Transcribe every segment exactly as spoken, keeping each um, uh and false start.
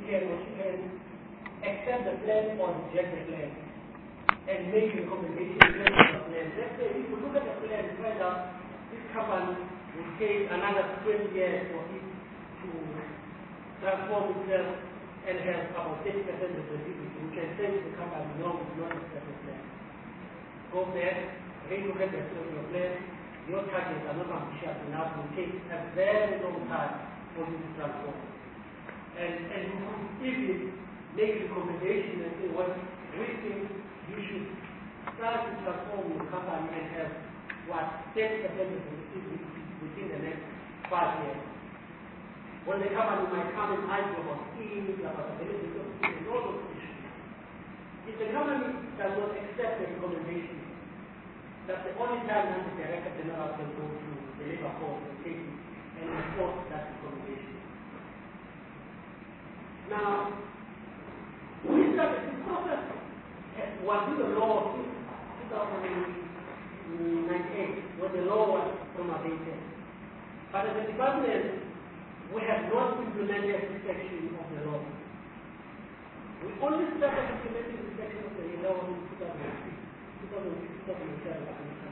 can, or she can accept the plan or reject the plan and make recommendations based on the plan. Let's say if we look at the plan and find out this company will take another twenty years for it to transform itself and have about thirty percent of the activity, we can say to the company, no, it's not accept the plan. Go back, relook at the your plan. Your targets are not ambitious enough. It will take a very long time for you to transform. And, and you could even make recommendations and say, well, we think you should start to transform your company and have what thirty percent of the activity within the next five years. When the company might come and argue about skills, about ability of skills, and all those issues. If the company does not accept the recommendation, that's the only time that the Director General can go to the labor court and take it and enforce that recommendation. Now, we started this process was in the law since two thousand eight when the law was promulgated. But as a department, we have not implemented this section of the law. We only started implementing this section of the law in two thousand six. two thousand six, two thousand seven,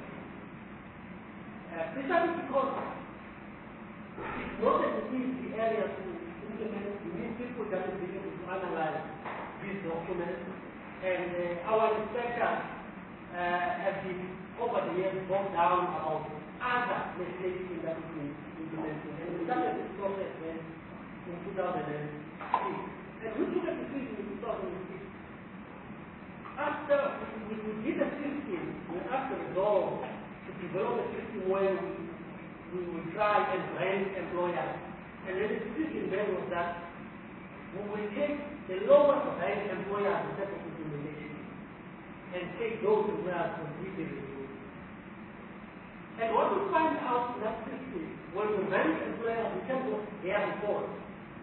uh, precisely because it's not an easy area to implement. We need people that will be able to analyze these documents, and uh, our inspectors uh, have been over the years brought down about other legislation that we can implement. And we started this process then in two thousand six, and we took a decision in two thousand six. After we, we did a system, we asked the law to develop a system where we, we will try and rank employers. And then the decision then was that we will take the lowest ranked employers in terms of implementation and take those employers completely removed. And what we find out in that system, when we rank employers in terms of their reports,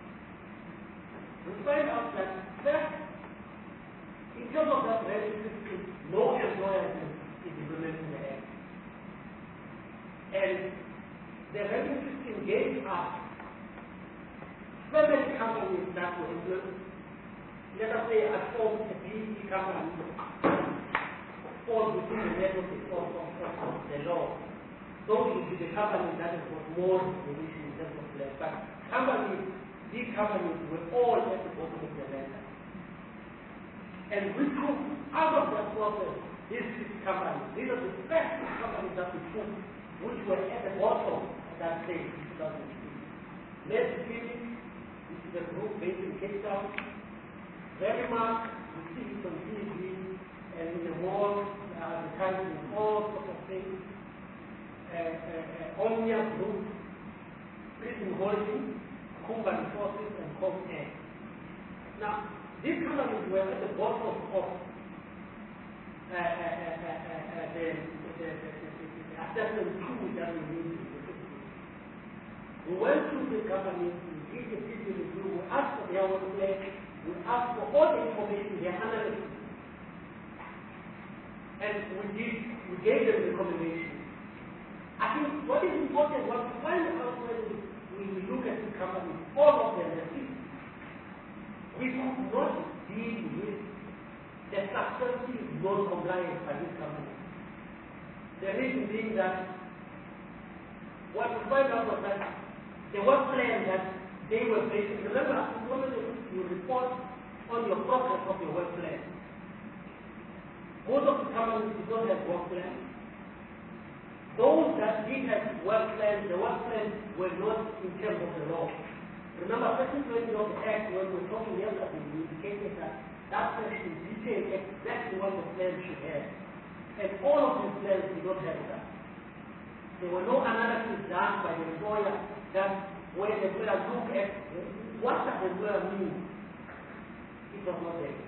we find out that first, in terms of that ranking system, no employer is implementing the act. And the ranking system gave us seven companies that were implemented. Let us say I formed a B E company falls within the network of, of, of, of the law. Those would be the companies that have got more information in terms of land. But companies, these companies were all at the bottom of the ladder. And we took out of that process these six companies. These are the first six companies that we took, which were at the bottom at that stage in two thousand six. Let's Phoenix, this is a group based in Cape Town. Verimark, we see it on T V and in the mall, uh, advertising all sorts of things. Uh, uh, uh, Omnia Group, Prison Holding, Kumba Resources, and Com Air. Now, these companies were at the bottom of uh, uh, uh, uh, uh, the, the, the, the, the assessment tool that we need in the system. We went through the companies, we did the system review, we asked for their workplace, we asked for all the information, their analysis, and we did, we gave them recommendations. I think what is important, what we find out when we look at the companies, all of them, the system, we could not deal with the substantive non-compliance by this company. The reason being that what we find out was that the work plan that they were basing, remember, normally you report on your progress of your work plan. Most of the companies do not have work plans. Those that did have work plans, the work plans were not in terms of the law. Remember, Section twenty of the Act, when we were talking yesterday, we indicated that that section detailed exactly what the plan should have. And all of these plans did not have that. There were no analysis done by the employer that when the employer looked at what does the employer mean, it was not there.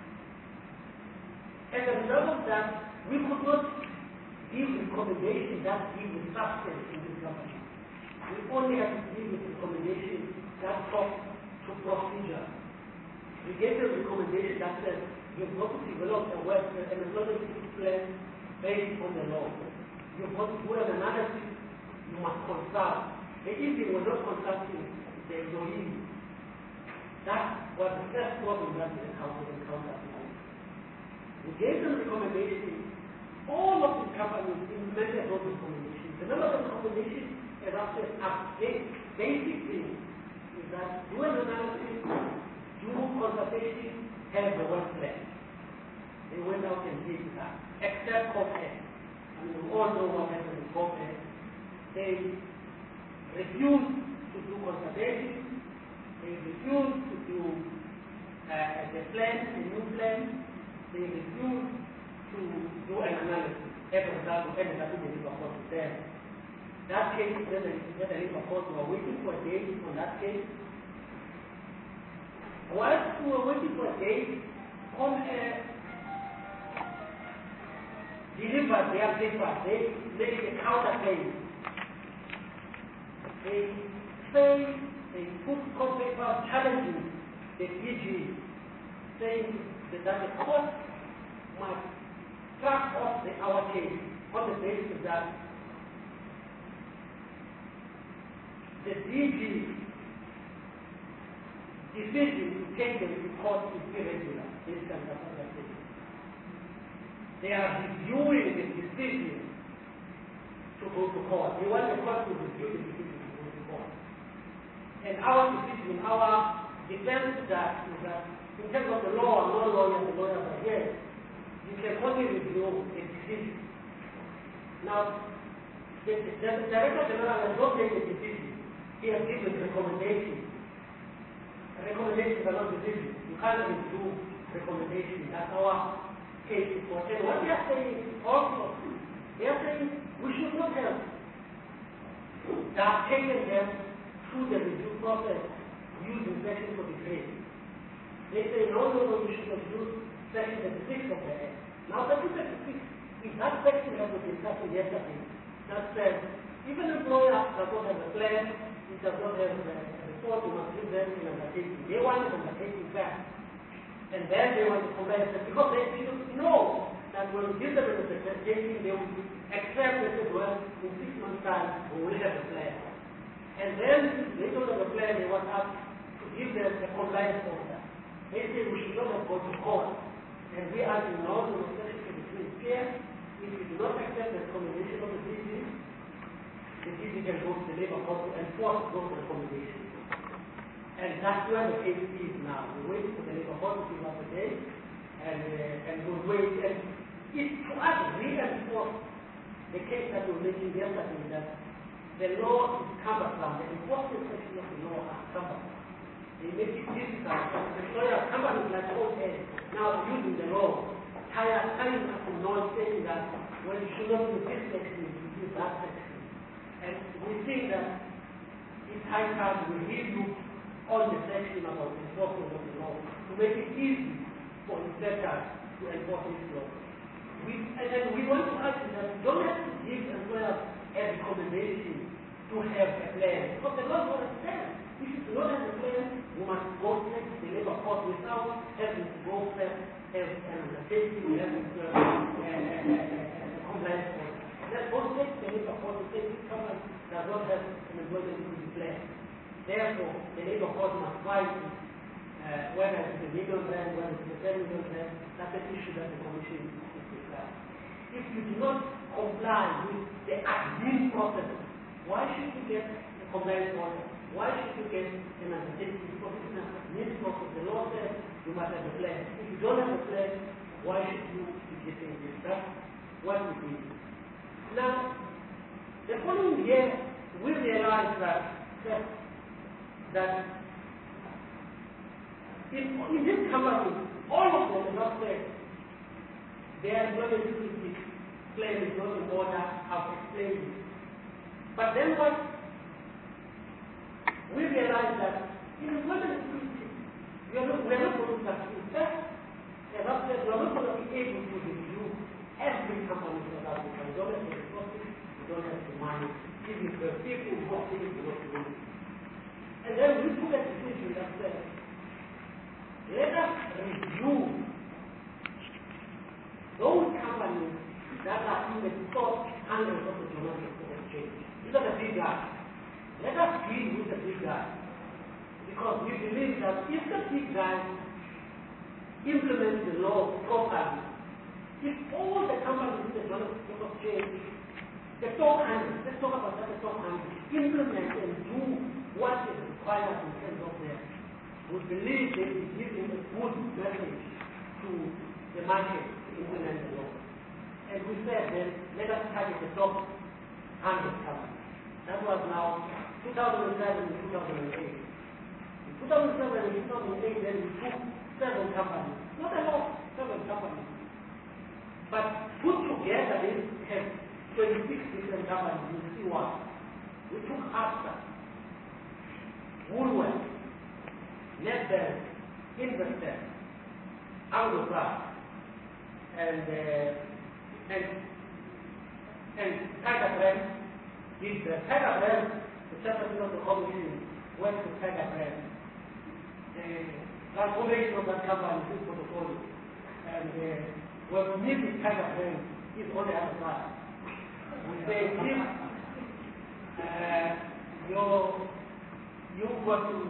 As a result of that, we could not give recommendations that give the substance in this company. We only have to give the recommendations that talk to procedure. We gave a recommendation that says you've got to develop a web an employment plan based on the law. You've got to do an analysis, you must consult. The easy we're not consulting the employees. That was the first problem that the council encountered. We gave them recommendations. All of these companies implemented those recommendations. The number of recommendations as after basic things is that do an analysis, do consultation, have the work plan. They went out and did that, except COPED. I mean, we all know what happened in COPED. They refused to do consultation. They refused to do uh, the plan, the new plan. They refused to do an analysis. Every example, every example, they leave a court to them. That case, then the leave a court, we were waiting for a date on that case. Whilst we were waiting for a date, COMAIR delivered their paper. They made a counterclaim. They say they put court paper challenging the D G, saying that the court must track off the our case on the basis that the D G decision to take them to court is irregular. This can happen. They are reviewing the decision to go to court. They want the court to review the decision to go to court. And our decision, our defense that is that in terms of the law, no lawyers, the lawyers are here. You can only review a decision. Now, the, the, the Director General has not made a decision. He has given recommendations. Recommendations are not decisions. You can't review recommendations. That's our case in court. And what they are saying also, they are saying we should not have that taken them through the review process using section forty-three. They say no, no, no, we should have used section thirty-six of the Act. Now, section thirty-six is that section that was discussed yesterday that says even an employer does not have a plan, it does not have a report, you must give them in undertaking. They want an undertaking back. And then they want to compare it because they should know that when we give them an undertaking, they will accept that well, in six months' time, we will have a plan. And then they don't have a plan, they want us to give them a compliance order. They say we should not have gone to court. And we are in law to section between here. If you do not accept the recommendation of the D G, the D G can go to the labor court to enforce those recommendations. And that's where the case is now. We wait for the labor court to give us a date, and uh, and we'll wait. And it to us reinforce the case that we were making yesterday that the law is cumbersome. The enforcement section of the law is cumbersome. They make it difficult. Employers, companies like COPED now using the law, telling us to know saying that when you should not use this section, you use that section. And we think that it's high time we review on the section about enforcement of the law to make it easy for inspectors to enforce this law. We, and then we want to ask that we don't have to give employers a recommendation to have a plan. Because the law doesn't say if you do not have a plan, you must go straight to the labor court without having to go first have an undertaking, we have to compliance order. Let's go straight to the labor court to say this company does not have an employment plan. Therefore, the labor court must fight uh, whether it's a legal plan, whether it's a technical plan. That's an issue that the Commission is discussing. If you do not comply with the admin process, why should you get a compliance order? Why should you get an undertaking? Because it's an admin process. The law says you must have a plan. If you don't have a plan, why should you be getting this? That's what we do. Now, the following year, we realized that that, that in, in this company, all of them are not said their employment security claim is not in order. I've explained it. But then what we realized that in employment security, we are not, we are not going to succeed. First, we are not, we are not going to be able to review every company in South Africa. We don't have the resources, we don't have the money, even the people who are things we want to do. And then we took a decision that said, let us review those companies that are in the top hundreds of the Johannesburg Stock Exchange. These are the big guys. Let us deal with the big guys. Because we believe that if the big guys implement the law properly, if all the companies in the Joint Stock Exchange, the top hundred, let's talk about that, the top hundred, implement and do what is required in terms of them, we believe they will give them a good message to the market to implement the law. And we said then, let us target the top one hundred companies. That was now two thousand seven and two thousand eight. In two thousand seven and two thousand eight, then we took seven companies. Not a lot, seven companies. But put together, they have twenty-six different companies. You see what? We took Astra, Woolworth, Nedbank, Investec, Anglo-Pras, and uh, and and Tiger Brand. Did the Tiger Brand, the chairman of the commission went to Tiger Brand. The transformation of that company is his portfolio, and uh, when we meet with Tiger Brand, he's on the other side. We say, if uh, you're, you've got to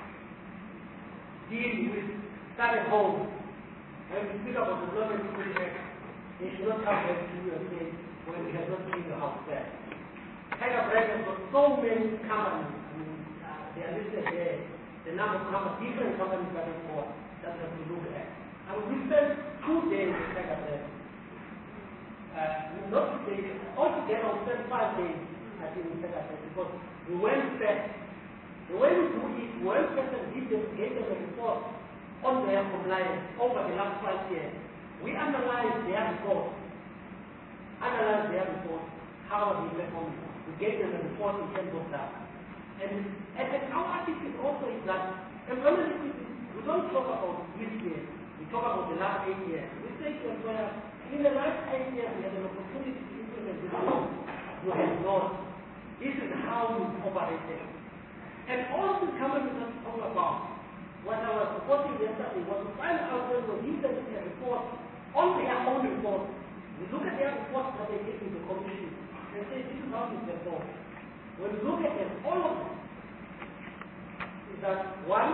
deal with started home, when we speak about the government project, they should not come back to you and say, when we have not seen the house there. Tiger Brand has got so many companies, I mean, uh, they are listed there, the number of companies, different companies that are for, that we have to look at. And we spent two days with Tiger Brand. Uh, not today, altogether we spent five days, I think, in Tiger Brand, because we went back. The way we do it, we went back and gave them, gave them a report on their compliance over the last five years. We analyzed their report, analyzed their report, how they performed. We gave them a report in terms of that. And, and, and our attitude also is that, employment we don't talk about this year, we talk about the last eight years. We say to employers, in the last eight years, we had an opportunity to implement this law. You have not. This is how you operated. And all of the companies that talk about, what I was reporting yesterday was to find out when we give them a report on their own report. We look at their reports that they give to the commission and say, this is how you perform. When we look at them, all of them, is that one,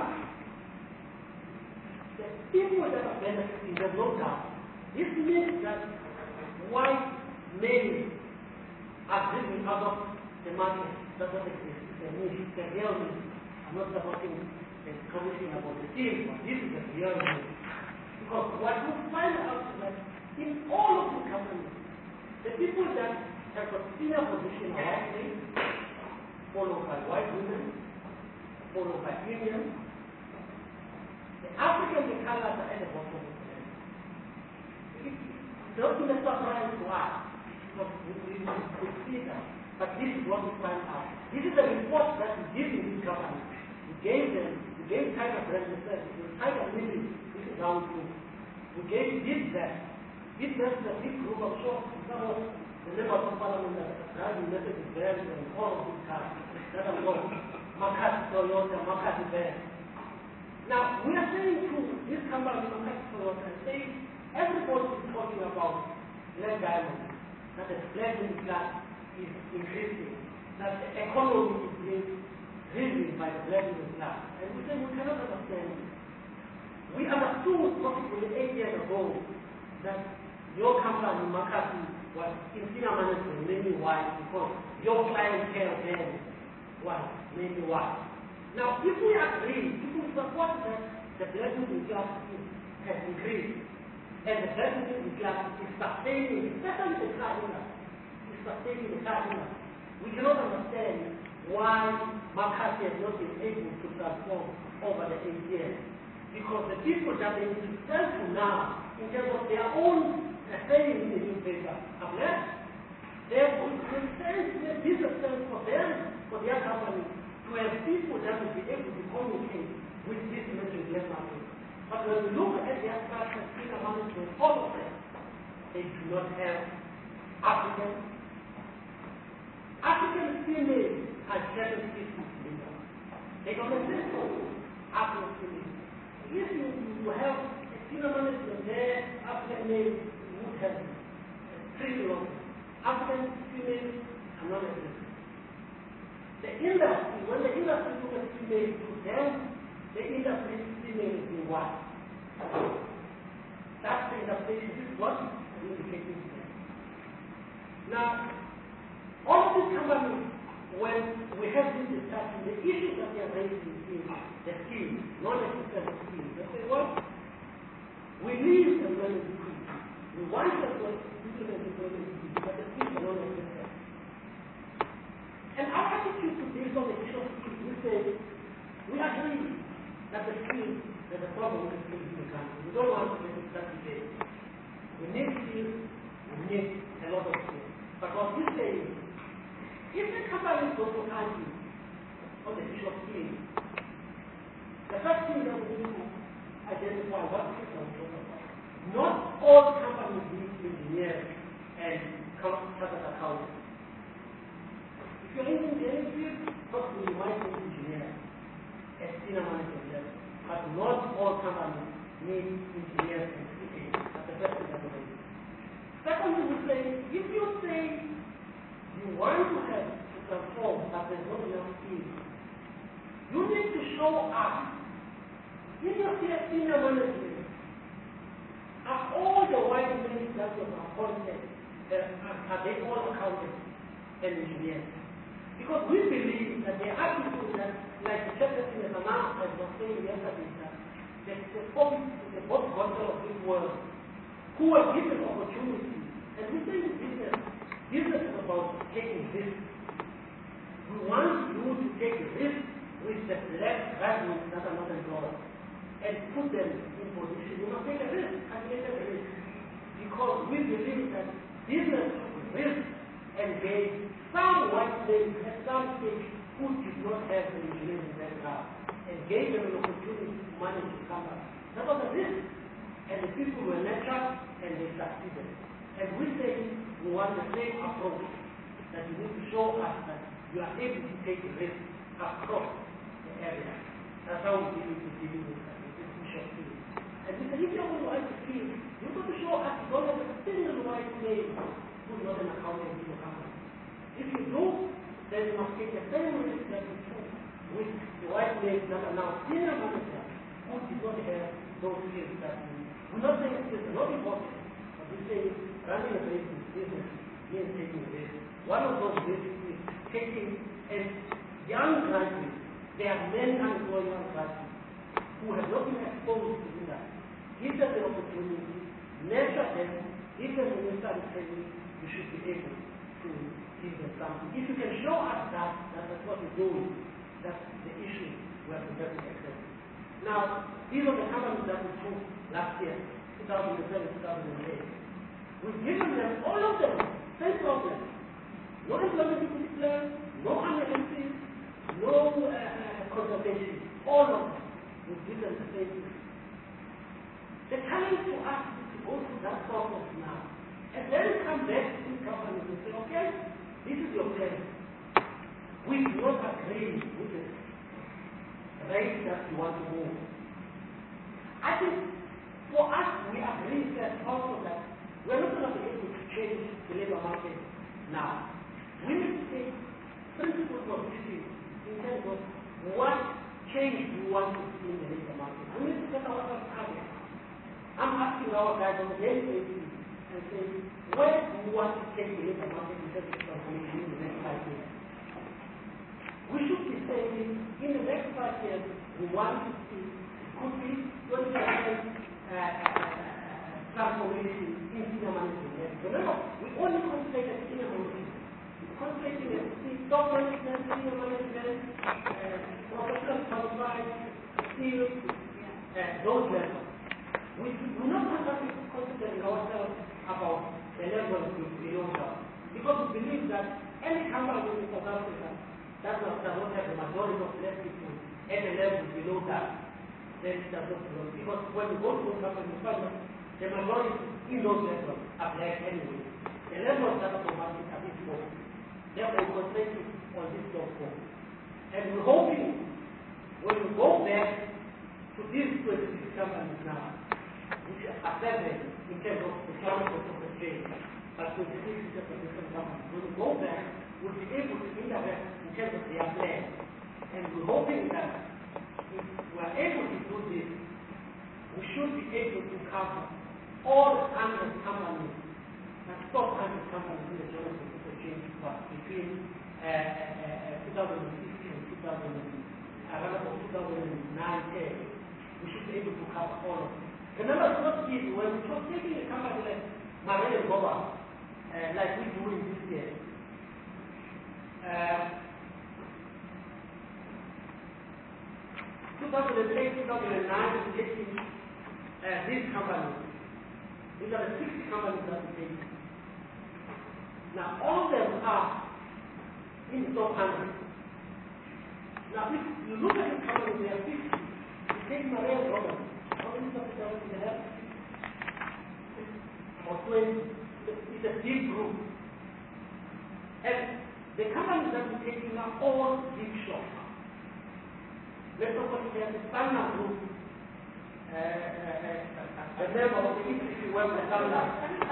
the people that are benefiting, there's no doubt. This means that white males are driven out of the market. That's what it is. It's a niche. It's a real niche. I'm not supporting the commission about the team, but this is a real niche. Because what we find out is that in all of the companies, the people that have got senior position are white males, followed by white women, followed by Indians. The African, the colors are at the bottom of the list. It doesn't surprise to us, because we, we, we see that. But this is what we find out. This is the report that we give in this company. We gave them, we gave Tiger Brand the service, we Tiger Lily, this is how we do. We gave this that. This is a big group of shops. Some of the members of parliament that are driving Mercedes Benz and all of these cars. That are what Makati Toyota, Makati Benz. Now, we are saying to this company, Makati Toyota, and saying everybody is talking about black diamonds, that the black middle class is increasing, that the economy is being driven by the black middle class. And we say we cannot understand this. We understood possibly eight years ago that your company, Makati, was in senior management mainly white because your clientele then was mainly white. Now, if we agree, if we support that the black middle class has increased, and the black middle class is sustaining, especially the car industry, is sustaining the car industry, we cannot understand why Makati has not been able to transform over the eight years. Because the people that they need to sell to now, in terms of their own saying in the newspaper, have left. Therefore, it makes sense, it makes sense for them, for their company, to have people that will be able to communicate with this message left market. But when we look at their structure, senior management, all of them, they do not have African. African females are seventy percent. They don't exist for African females. If you, you have a senior management there, African males would have three long. African females are not existing. The industry, when the industry look at females, to them, the interpretation female is in white. That's the interpretation. This is what is indicating here. Now, all these companies, when we have this discussion, the issues that they are raising is the skills, non-existent skills. They say, well, we need employment decrease. We want to implement employment decrease, but the skills are non-existent. And our attitude to this on the issue of skills, we say, we agree that the skills, there's a problem with the skills in the country. We don't want to get into that debate. We need skills, we need a lot of skills. But what we say is, if the company goes to argue on the issue of skills, the first thing that we need to identify what skills are we talking about. Not all companies need engineers and chartered accountants. If you're in the engineering field, probably you might need engineers at senior management level. But not all companies need engineers and C A. That's the first thing that we need. Secondly, we say, if you say you want to have to transform, but there's not enough skills, you need to show us in your senior management, are all the white men that were appointed, uh, are they all accountants and engineers? Because we believe that there are people that, like the secretary of announced, as was saying yesterday, that the folks in the both gospel of this world who are given opportunity, and we say in business, business is about taking risks. We want you to take risks with the black graduates that are not employed and put them in position. You must take a risk, calculated risk, because we believe that business risk engage some white men at some stage who did not have the engineering background and gave them an opportunity to manage the company. That was a risk, and the people were nurtured and they succeeded. And we say we want the same approach, that you need to show us that you are able to take a risk across the area. That's how we deal with dealing with this issue of skills. And we say, if you're going to write the skills, you're going to show us you don't have a single white name who's not an accountant in your company. If you do, then you must take the same risk that you took with the white names that are now senior managers who did not have those skills that you need. We're not saying skills are not important, but we say running a business business means taking a risk. One of those risks is taking a young graduate. There are many unemployed young graduates who have not been exposed to do that. Give them the opportunity, nurture them, give them the necessary training, you should be able to give them something. If you can show us that, that that's what we're doing, that's the issue we have to very accept. Now, these are the companies that we took last year, two thousand seven, two thousand eight. We've given them, all of them, same problem. No employment equity plan, no amnesty, no uh, consultation. All of them, we've given the same thing. The challenge to us is to go through that process now, and then come back to the companies and say, okay, this is your plan. We do not agree with the rate that you want to move. I think for us, we agree that also that we're not going to be able to change the labor market now. We need to take principles of thinking in terms of what change we want to see in the labor market. We need to set ourselves targets. I'm asking our guys on the daily basis and saying, where do we want to take the labor market in terms of transformation in the next five years? We should be saying, in the next five years, we want to see, could be twenty percent uh, transformation in senior management. Remember, we only concentrate on senior management. Concentrating on top management, senior management, uh, professional qualified, skills, uh, those levels. We do not have to concentrate ourselves about the level below us, because we believe that any company in South Africa that does not have the majority of less people at a level below that, then it does not belong. Because when you go to a company, you find that the majority in those levels are black anyway. The levels that are provided are this low. Therefore, we concentrate on this low form. And we're hoping when we go back to these twenty-six companies now, which are seven in terms of the climate of the change, but twenty-six is just a different company. When we go back, we'll be able to interact in terms of their plan. And we're hoping that if we are able to do this, we should be able to cover all the hundred companies and top hundred companies in the Journal of Computer Change Part between uh, uh, uh, two thousand sixteen and two thousand, uh, around two thousand nine ten. We should be able to cover all of them. Remember, it's not easy. When we were taking a company like Marine and Boba, uh, like we do in this year, uh, two thousand eight, two thousand nine, we're taking uh, these companies. These are the sixty companies that we take. Now, all of them are in the top one hundred. Now, if you look at the companies, they are fifty. You take Marine and Boba. How many companies do they have? Or twenty. It's a big group. And the companies that we're taking are all big shops. Let's talk about the Standard Group. Uh, uh, uh, the member of the industry web the Standard.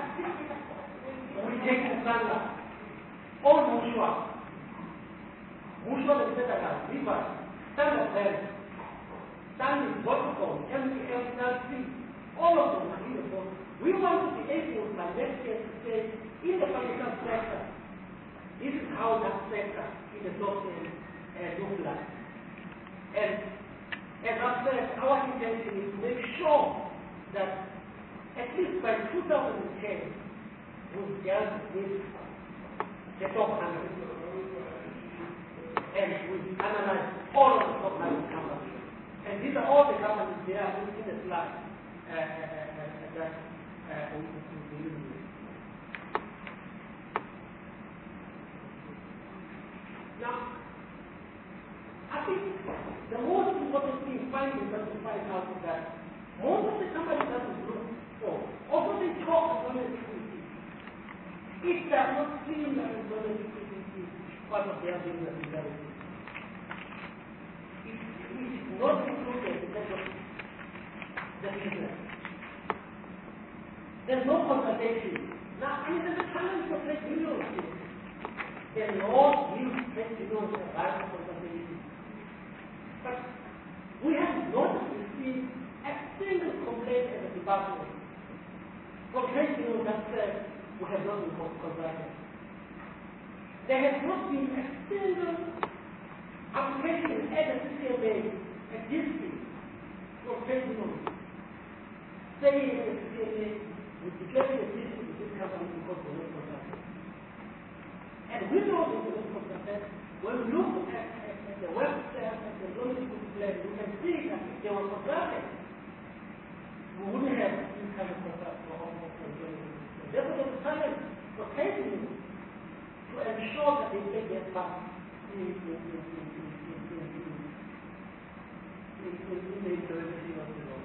We take the Standard. All Mushwa. Mushwa is better than River. Standard Bank. Standard Vodafone. M T L, N C. All of them are in the board. We want to be able by next year to say, in the financial sector, this is how that sector in the top ten uh, look like. And as I said, our intention is to make sure that at least by two thousand ten, we'll deal with the top one hundred. And we analyze all of the top one hundred companies. And these are all the companies there in the slide uh, uh, uh, that uh, we will use. Now, I think the most important thing finding is to find out that most of the companies that we look for, although they talk about security, it does not seem like employment security is part of their business reality. It, it is not included in terms of the business. There's no consultation. Now, I mean, there's a challenge for trade unions here. The law gives trade unions the right of consultation. But we have not received a single complaint at the department from trade unions that said we have not been consulted. There has not been a single application at the C C M A at this stage from trade unions saying that the C C M A we declare the existence of this company because we were not consulted. And we know that we were consulted. When we look at, at, at the website and the logistics plan, we can see that if they were consulted, we wouldn't have this kind of consult for almost controlling. Therefore, there's a challenge for trade to ensure that they take their part in, in, in, in, in, in, in, in, in, in the implementation of the law.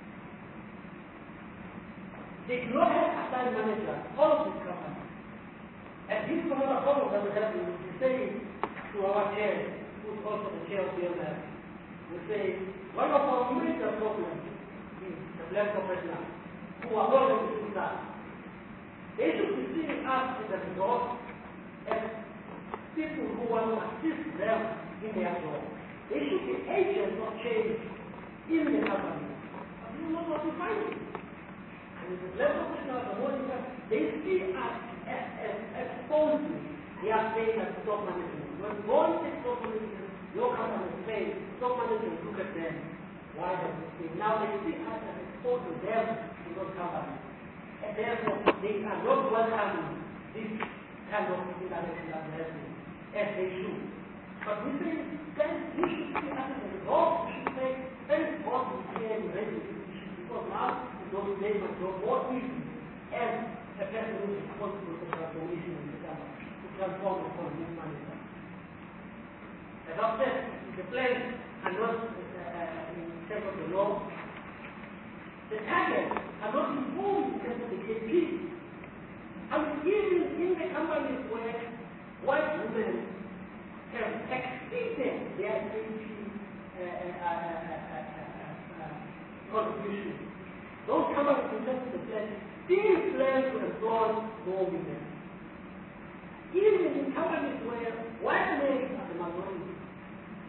They do not have a site manager, all of these companies. And this is another problem that we have to say to our chair, who is also the chair of the O M S. We say, one of our major problems is the black professionals, who are already in that. They should be seeing us as a result as people who want to assist them in their job. They should be agents of change in the company. But this is not what we find. And the less professionals, the more they see us as, as, as exposing their faith as top management. When one takes top management, your company is saying, top management look at them. Why have they seen? Now they see us as exposing them to those companies. And therefore, they are not welcoming this kind of international level as they should. But we say, then you should see us as a result. You should say, thank God we came ready. Because now, those days are so more easy as a person who is responsible for transformation in the company, to transform the economy manager. As I said, the plans are not uh, in terms of the law. The targets are not informed in terms of the K P. I mean, even in the companies where white women have exceeded their K P uh, uh, uh, uh, uh, uh, contribution, those companies in terms of the plan still plan to employ more women. Even in companies where white men are the minority,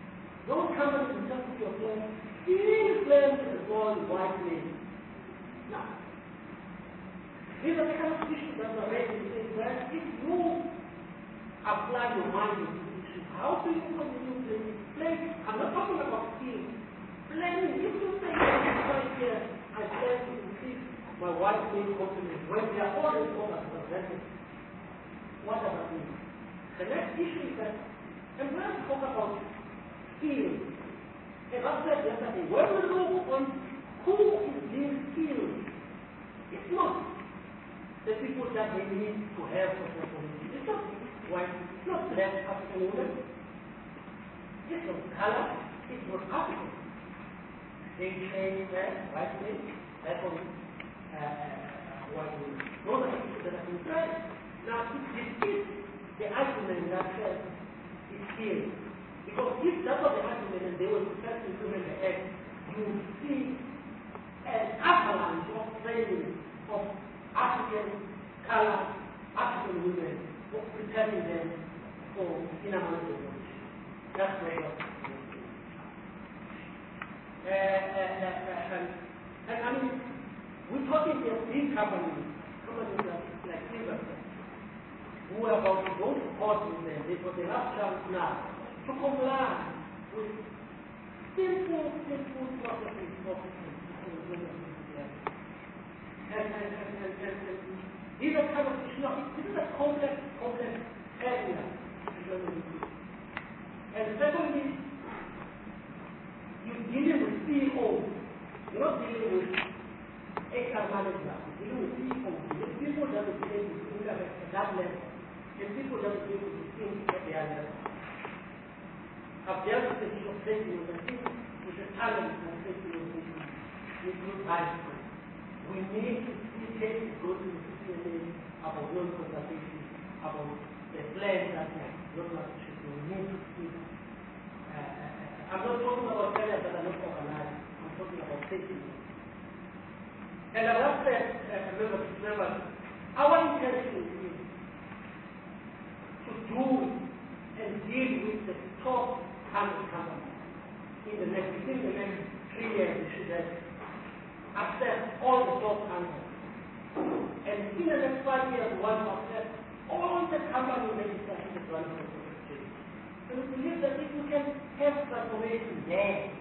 Don't come and just put your flame. These flames is all white flame. No. These are the kind of issues that are raised in that if you apply your mind to these issues, how do you continue playing? Play. I'm not talking about skill. Playing. If you say, right here, I plan to increase my white flame confidence when they are already overrepresented. What does that mean? The next issue is that, and when I talk about skill, and I said yesterday, when we look on who is being skilled, it's not the people that they need to have for their community. It's not white, it's not black African women, it's not color, it's not African. They change that, white men, that's on uh, white women. Those are the people that are concerned. Now, it defeats the argument that says it's skilled. Because if that was the argument and they were prepared to implement the act, you will see an avalanche of training of African color, African women, for preparing them for inner-marriage evolution. That's where it was. Uh, uh, uh, uh, and, and I mean, we're talking here of big companies, companies like, like Silverstone, who are about to go to court with them. They got the last chance now to comply with simple, simple processes of and, and, and, and, and, and these are kind of issues. This is a complex, complex area. And secondly, you're dealing with C E Os. You're not dealing with H R managers. You're dealing with C E Os. With people that are dealing with at that level. And people that are dealing with things at the other level. I've dealt with the issue of safety, and I think with the talent and safety of safety, we do right. We need to see cases go to the C C N A about non-consultation, about the plan that non-consultation. We need to see. Uh, I'm not talking about areas that are not organized. I'm talking about safety. And as I said, uh, remember, remember, our intention is to do and deal with the top hundred companies in the next, within the next three years. We should have access all the top hundred, and in the next five years, we want to access all the companies that is in the running for the exchange. So we believe that if we can have transformation there,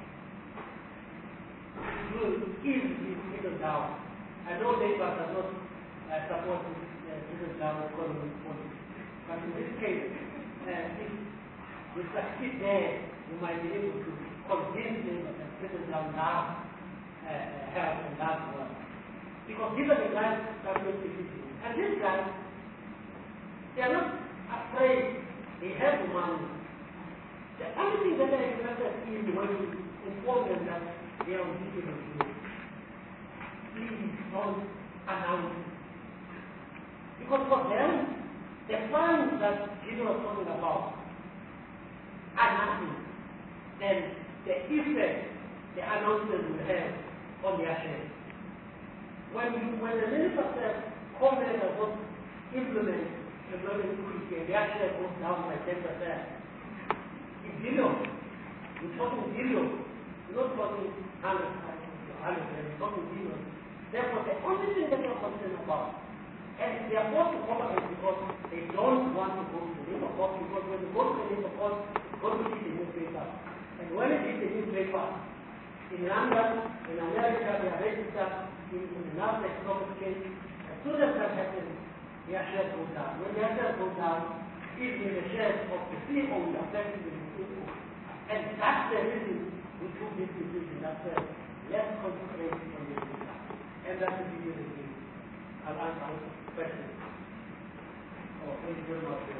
it will easily trickle down. I know Labour does not uh, support this uh, trickle down economic policy, but in this case, uh, if we succeed there, we might be able to convince them that trickle down now uh, help in that work. Because these are the guys that make decisions. And these guys, they are not afraid, they have the money. The only thing that they are interested in is when you inform them that they are on digital tools. Please don't announce it. Because for them, the funds that Gino was talking about are nothing. Then the effect the announcement will have on their shares. When, you, when the minister says companies are not implement employment equity and their share goes down by ten percent, it's billion. We're talking billion. We're not talking hundreds, hundreds, we're talking billion. Therefore, the only thing that they're concerned about, and they are forced to compromise because they don't want to go to the labor court, because when they go to the labor court, it's going to hit the newspaper. And when it hits the newspaper, in London, in America, they are registered in, in the NASDAQ stock exchange. As soon as that happens, their shares go down. When their shares go down, even the shares of the C E O will affect the C E O. And that's the reason we took this decision. That says, let's concentrate on the data. And that's the video review. I'll answer all questions. Oh, thank you very much.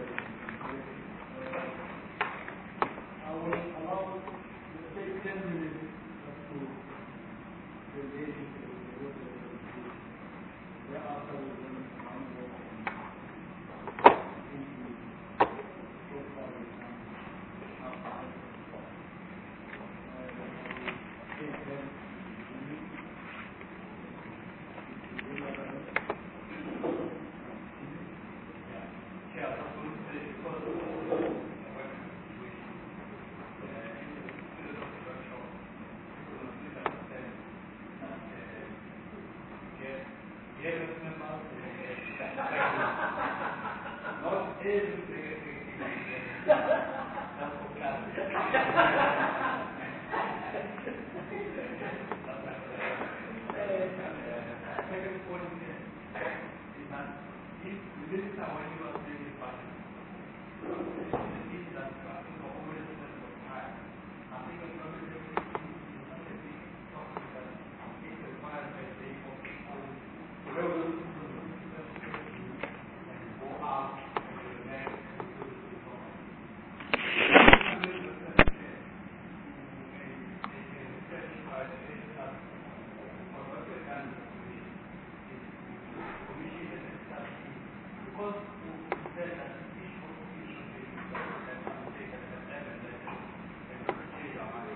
I will allow, let's take ten minutes to engage with the work that we do. Thereafter, we will find out into so far we can have take them Yes, members, not everything. That's for clarity. Second point is that if the minister when you are doing his budget, it is that I think always spend some time. I think it's not really is not a big topic that is required by the people to go and go out and the next to the government. Because we said that each constitution is different and some take at the level that they could change our mind.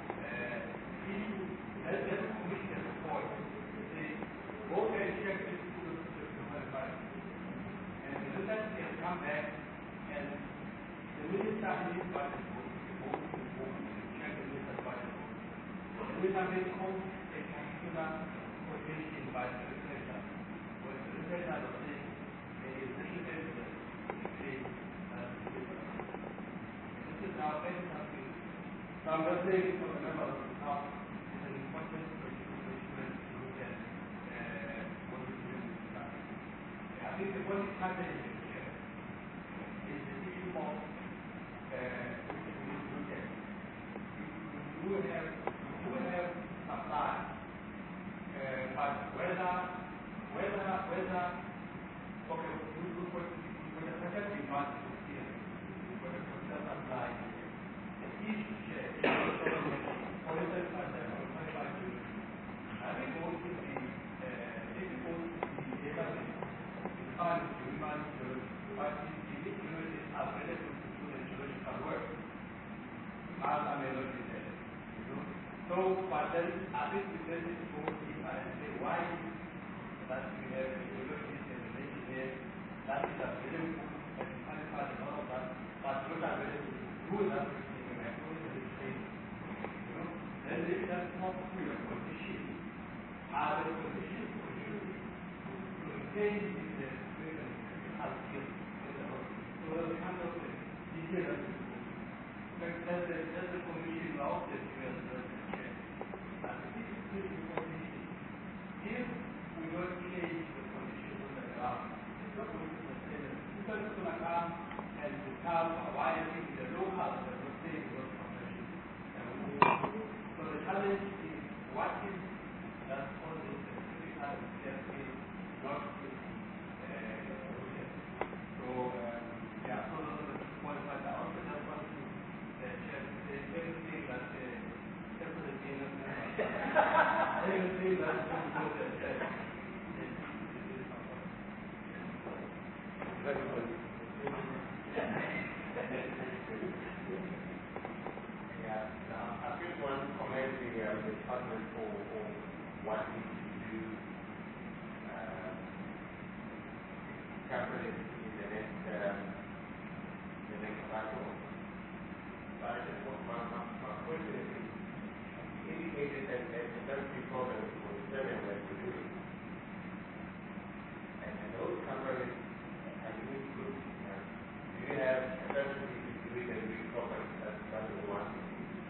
As the commission report, they go and check this to the environment. And the result can come back and the minister in his budget book, the book, the book, check the minister's budget book. The minister may call a particular quotation by the legislature. When the legislature does this, so I'm just saying for the members of the House, it's an important document to look at uh, what is doing with that. I think the what is happening here is the issue of uh, which we need to look at. We do have, we do have supply, uh, but whether, whether, whether, okay, we look for the second demand here, for the total supply. Each share, for instance, I think it would be difficult to be able to define the human geology, but the geology is available to do the geological work. As I may not be there. So, but then I think we then need to go deeper and say why that we have a geologist and an engineer that is available and qualified and all of that, but not available to do that. And if that's not clear condition, are the conditions for you to engage in the freedom of skill in the world? So that's kind of the idea that we do. That's the, that's the condition of the field that we check. And this is the condition. If we don't change the conditions on the ground, it's not going to sustain it. It's not going to come and become a wider thing in the local that will stay in those professions. So the challenge is what is that causes the critical therapy not to uh, So um, yeah, so those are the two points. But I also just want to uh, share say everything that the everything everything that the church is very good. I just want to commend the uh, department for, for wanting to do uh, capital in the next um, the next cycle. But I just want my, my, my question is indicated that there's a very big problem for the seven that we're doing. And, and those companies are doing good. Uh, do you have capacity to do it and do it properly? That's, that's the one thing.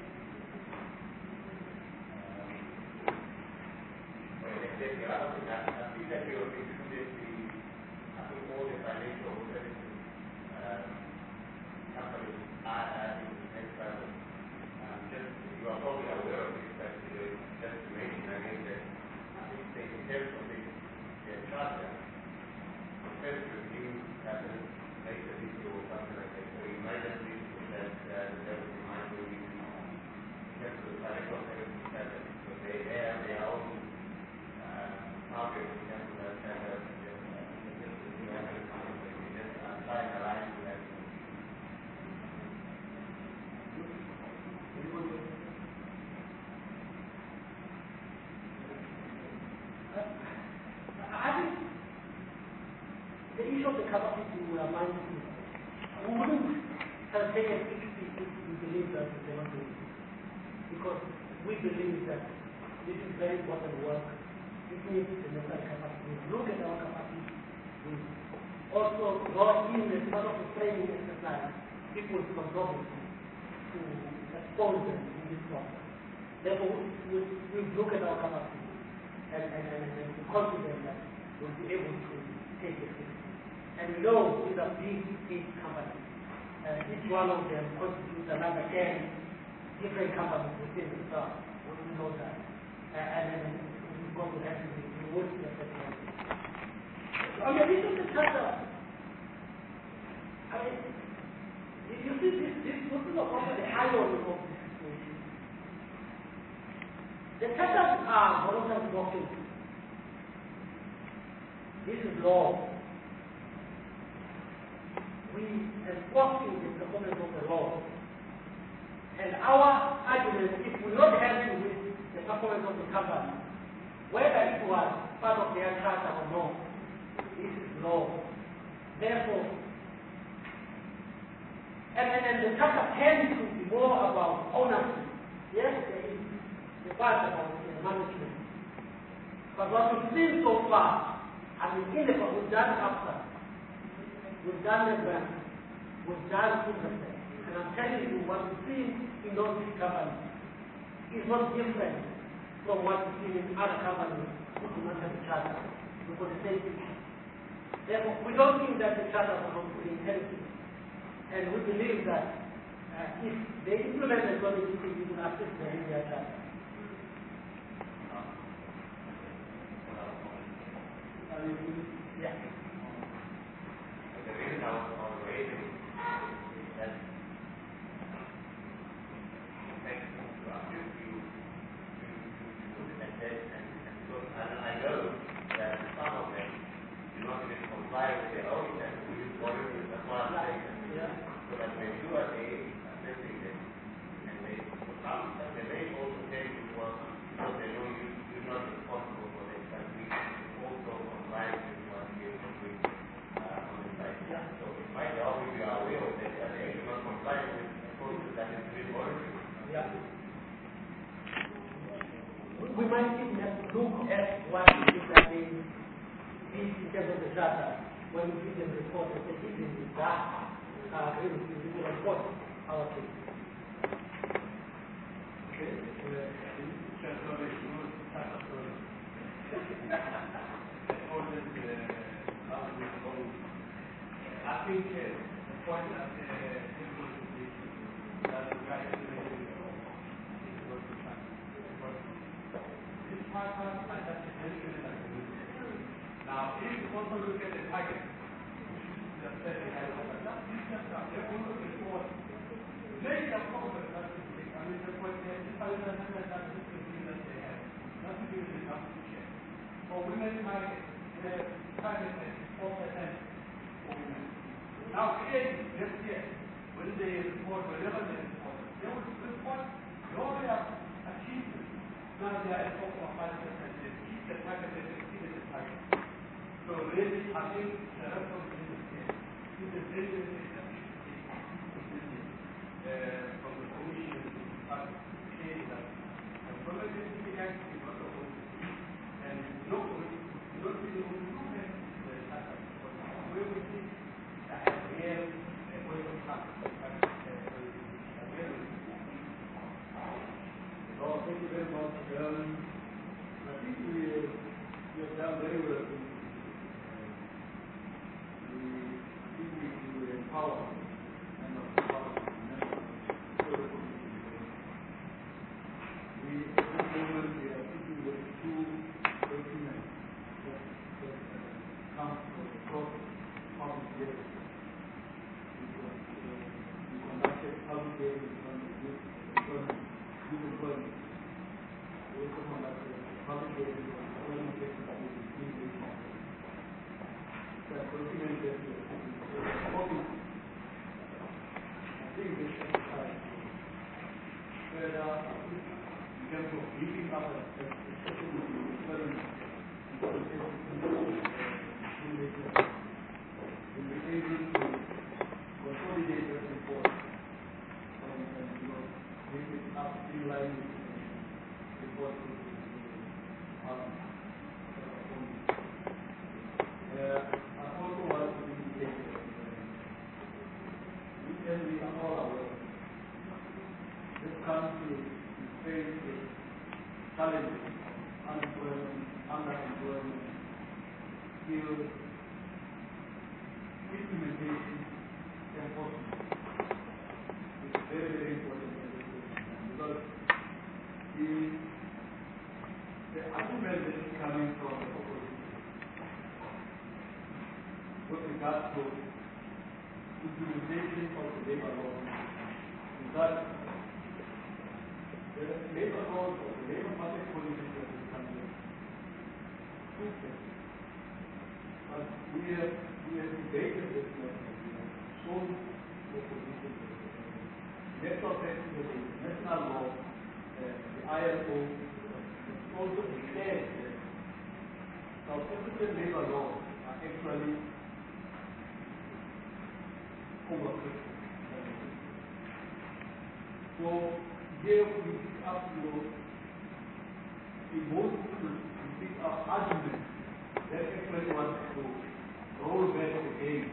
The other thing, I think that you have included the, I think all the financial services um, companies are adding the next level. Um, just, you are probably aware of this, but uh, just to mention again that I think the in terms of the, the charter, the first review happens later this year or something like that. So you might have seen that uh, there was a mind in terms of the financial services cabinet. So they, they have their own target in terms of that kind of you have to just apply the line to that. I think the issue of the capacity we are mindful. We wouldn't have taken sixty if we believe that we cannot do it. Because we believe that this is very important work. It needs the necessary capacity. look at our capacity. Also, God in a sort of a training exercise, people with controversy to expose them in this process. Therefore, we, we look at our capacity and, and, and, and be confident that we'll be able to take it. And we know these are big, big companies. And each one of them constitutes another ten different companies within the firm. We know that. Uh, and then we're going to have to be working at that point. I mean, this is the charter. I mean, you see, this, this, this is also the irony of this situation. The charters are voluntary documents. This is law. We enforcing the performance of the law. And our argument, if we're not happy with the performance of the company, whether it was part of their charter or not, this is law. Therefore, and, and, and the charter tends to be more about ownership. Yes, there is the part about the management. But what we've seen so far, I mean, in the we've done after, we've done the brand, we've done Superset, and I'm telling you what we've seen in those big companies is not different from what we've seen in other companies who do not have a charter, because the same thing. Therefore, we don't think that the charter are going to be inherited, and we believe that uh, if they implement the policy, we will assist them in their charter. Yeah. The reason I was on raising is that thanks to you, you, you put it like that, and, and so and I know that some of them do not even comply with their own and we use policies. That's why I'm saying that. Yeah. So that when you are there assessing them, and they some they may also tell you what because they know you you're not responsible for them, that we also comply with what you're doing. Yeah. So my job, if you are aware of that, that they do not comply with the process that is being monitored. Yeah. We might even have to look at what it is that they did in terms of the data when we give them the report and say, this is that, uh, agree with you, we will report our case. Okay. I think uh, the point that the people that the guy is making is worth the time. This part of I have to mention it like this. Now, if you also look at the target, the setting has that is just a also report. Maybe a problem that is big. I mean, the point is, if I don't have that system that they have, nothing is enough to check. For women's market, the target is four percent for women. Now, again, just here, when they report, whenever they report, they will report all their achievements. Now they are at four point five percent. They keep the target, they exceeded the target. So really, I think the rest of the industry is the very, very uh, from the commission to start saying that the government act is not the whole thing. And no, not the whole movement is the target. But where we see that real way of practice. Oh, thank you very much. Um, I think we, we have done very well. We think we will empower and empower the members. We, at this moment, we are sitting with two documents that, that uh, come from the process of public hearing. We conducted public hearings on the youth employment. Youth employment. We also conducted public hearings on employment technology in this market. The document that we are taking is a copy. I think they should try further in terms of beefing up the especially with the employment and qualification in this market. We'll be able to consolidate that report and, and you know, make it up in line with the report of the Parliament. Uh, I also want to indicate that we can be all aware this country is facing challenges of unemployment, underemployment, skills, implementation, enforcement. It's very, very important because the, the argument that is coming from the opposition with regard to implementation of the labor law is that the labor laws or the labor market policies of this country two things. But we have we have debated this matter, we have shown opposition to this matter. In actual fact, the international law, uh, the I L O, also declared that South African labor laws are actually overfit. So here we pick up your emotional, we pick up arguments that actually wants to roll back the game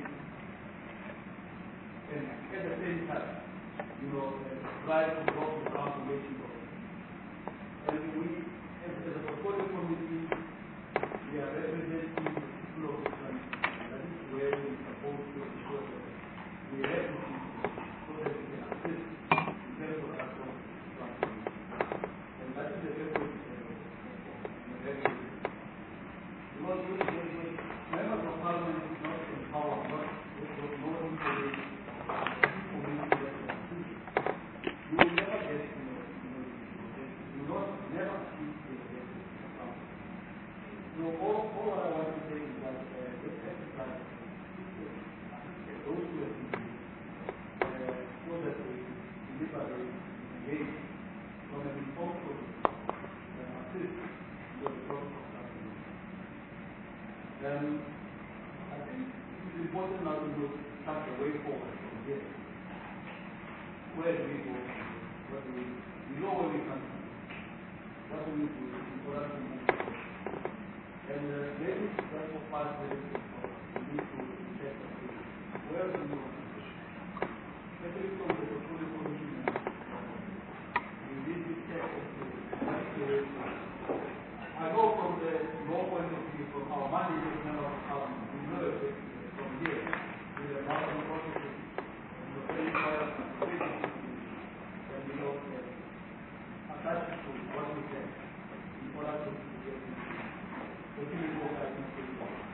and at the same time, you know, uh, try to drop the transformation of it. And we, as, as a portfolio committee, we are representing the people of the country. That is where we are supposed to ensure that we have the people so that we can assist in terms of that transformation. And that is the purpose of the revenue. Because we, we, we, members of parliament is not empowered, not with no information, people need to get the institution. You will never get, you know, you will not never achieve the objective. So all, all I want to say is that uh, this exercise is those who have been uh, so that they deliver a engage from an informed process and assist in the process of transformation. Um, I think it is important now to look at the way forward from here. Where do we go from here? What do we we know where we come from. What do we do in order to move forward? And uh, maybe that's what part of it is. We need to check the place. Where do we want to go? Especially from the portfolio commission. We need to check the place. That's the way to go. I go from the law point of view, from our mandated member of parliament. We know that from here, with the mountain processes, and the very fire and we know that attached to what we can in order to get continue to work out in the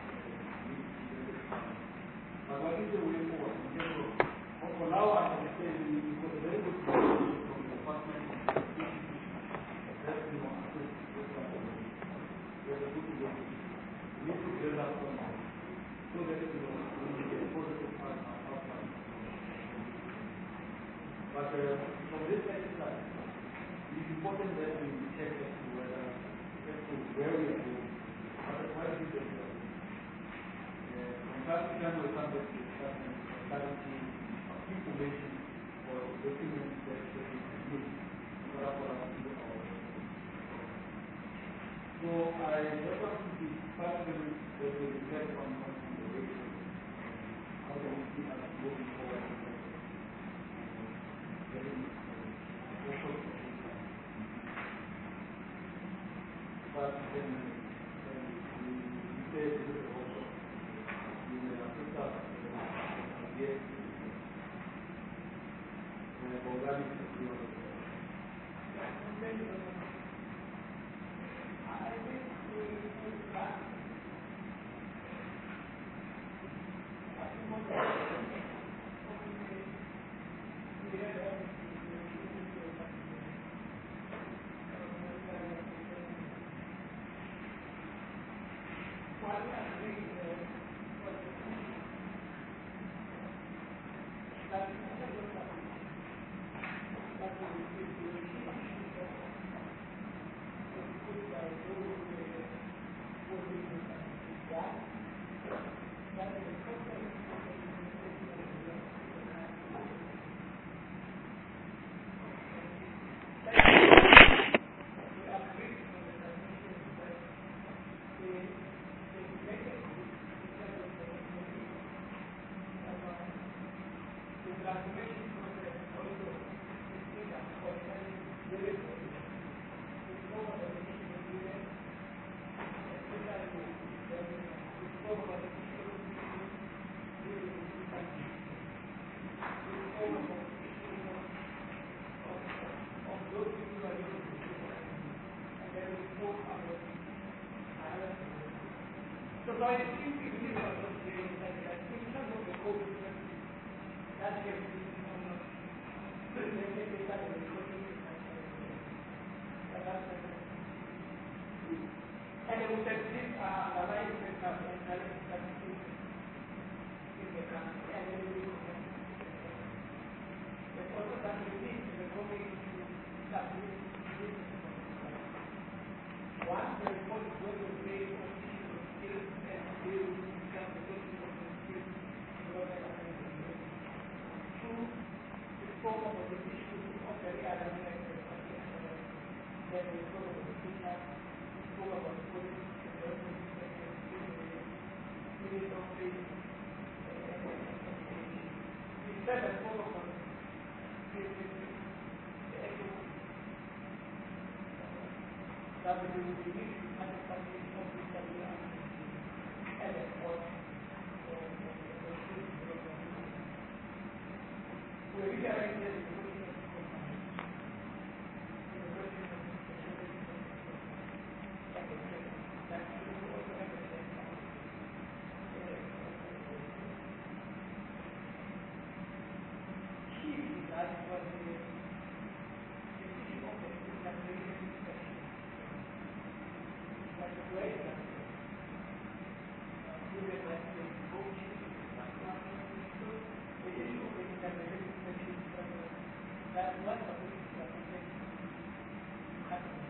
But what is the way forward? In terms of, for now, I can say we got a very good proposal from the department and the institution that we want to assist with that. We have a good work. We need to build up on that so that we will get positive outcomes. But uh, from this exercise, it is important that we check as to whether, as to where we are going. But why is it that uh, from time to time we come back to discussion of clarity of information or documents that we can use in order for us to do our work. So I just want to be particularly that we reflect on one consideration. How do we see us moving forward in terms of getting social protection? But then when we say this is also, we will assist us to get the organic security. I think we will back. I think what we had while we are doing the that is not a good that will be So I think we need to understand that in terms of the code, that's the and then we said these are analyzed and analyzed statistics in the country, and then we connect. But also that we need the community that we need. One, the report is going to be on issues of skills and skills become the basis of the skills development and engineering. Two, the scope of the issues of the real aspect of the engineering. Then the scope of the feature, the scope of the policy, the development sector, the unit of the instead of focus on the actual that we will be using as a subject of this area and a what we realize that the question of company the question of that should also have a sense of chief that was the issue of the examination discussion. That's the way that we will have the coaching, the issue of the examination discussion, that's one of the things that we think happens.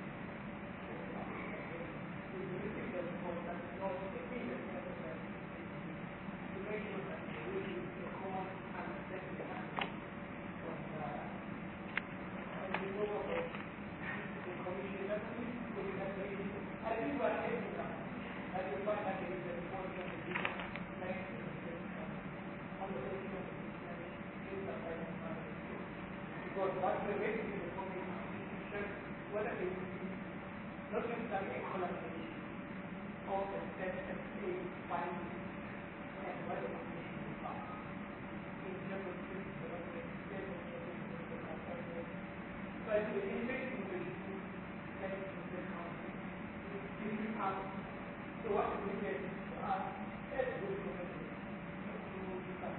We believe that for that not the key that to make sure that we use the common understanding of the and we know about the commission that we I think we are able to that you find that there is a report of the people next to the on the basis of the skills that I have because what we are waiting for the commission is to check whether they will be not necessarily a collaboration of the S S A findings and what the commission will find in terms of skills development, skills development, so I think the impact will be next to the council. Um, so what we get uh, is good for me to become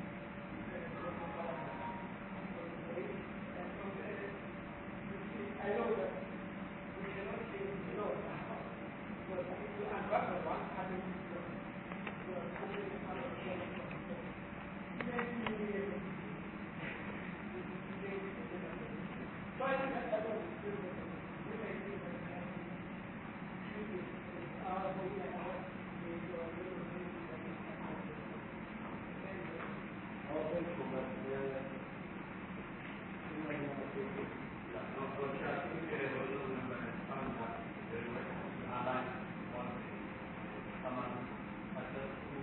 I know that we cannot change the law now, but if you unwrap the one and you are completely out of the law, then you will be able to change the law. So I think that that was good for me. We may see that Uh, we can help with your little things that you can help with. Also, from that, yeah, you might want to take it. Yeah, no, so I think there is also remember that some that there is a line one thing. Someone has just to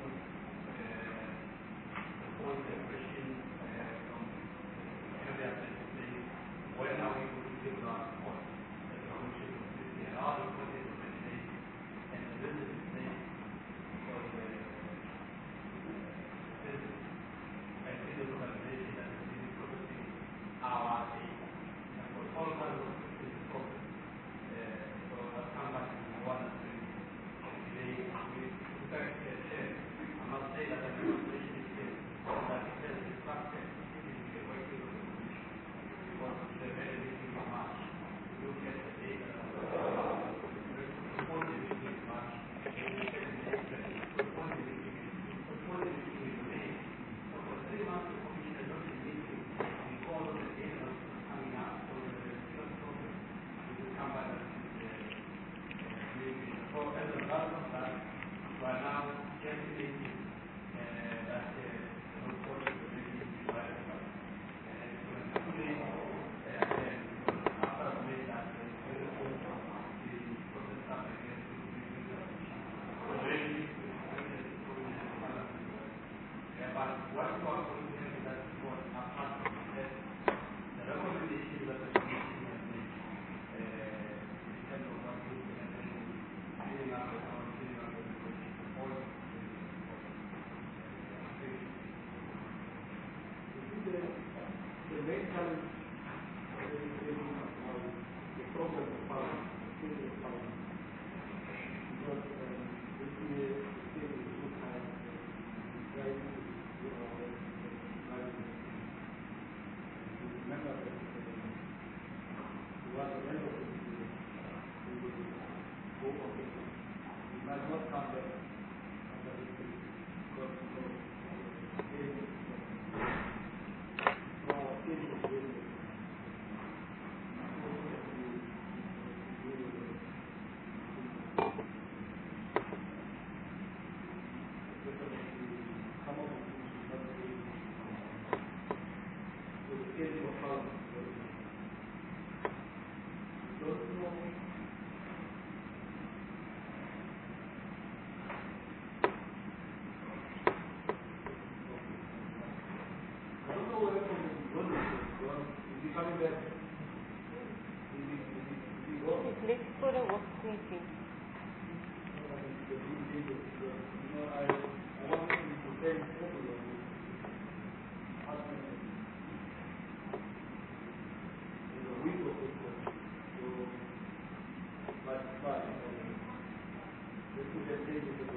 support the question from the area that is saying, when are we going to give our support? The solution of this year. How do we put it? This is the name for the business and business organization that is really focusing our aid. And for all kinds of business focus, so I'll come back to one and three. And today, we expect a share. I'm not saying that the demonstration is here, but it says that the, the, the, the work, It's next for a workstation. the blue pages, because, you know, I, I want to be very careful of this. Husband and the week of it, so, but, but, uh, this is the thing with the